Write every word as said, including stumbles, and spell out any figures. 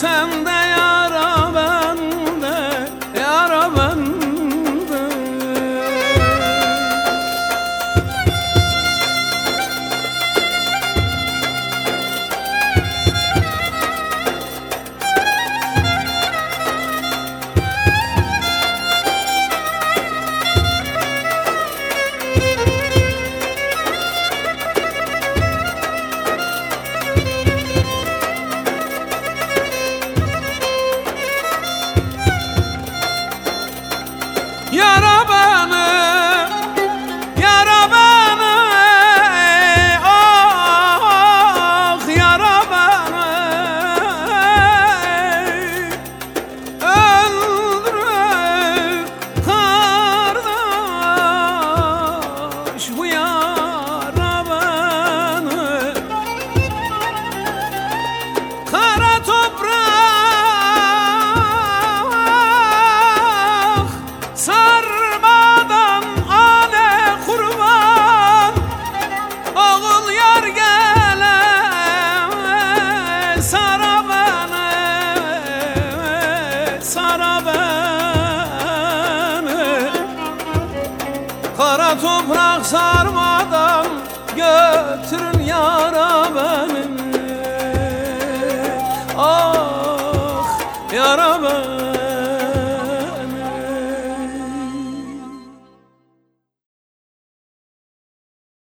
sen de yara bende, yara bende. Yara beni, yara beni, ah yara beni, öldürür kardeş bu yara beni. Kara toprak sarmadan ane kurban, oğul yar gele sara beni, sara beni. Kara toprak sarmadan götürün yara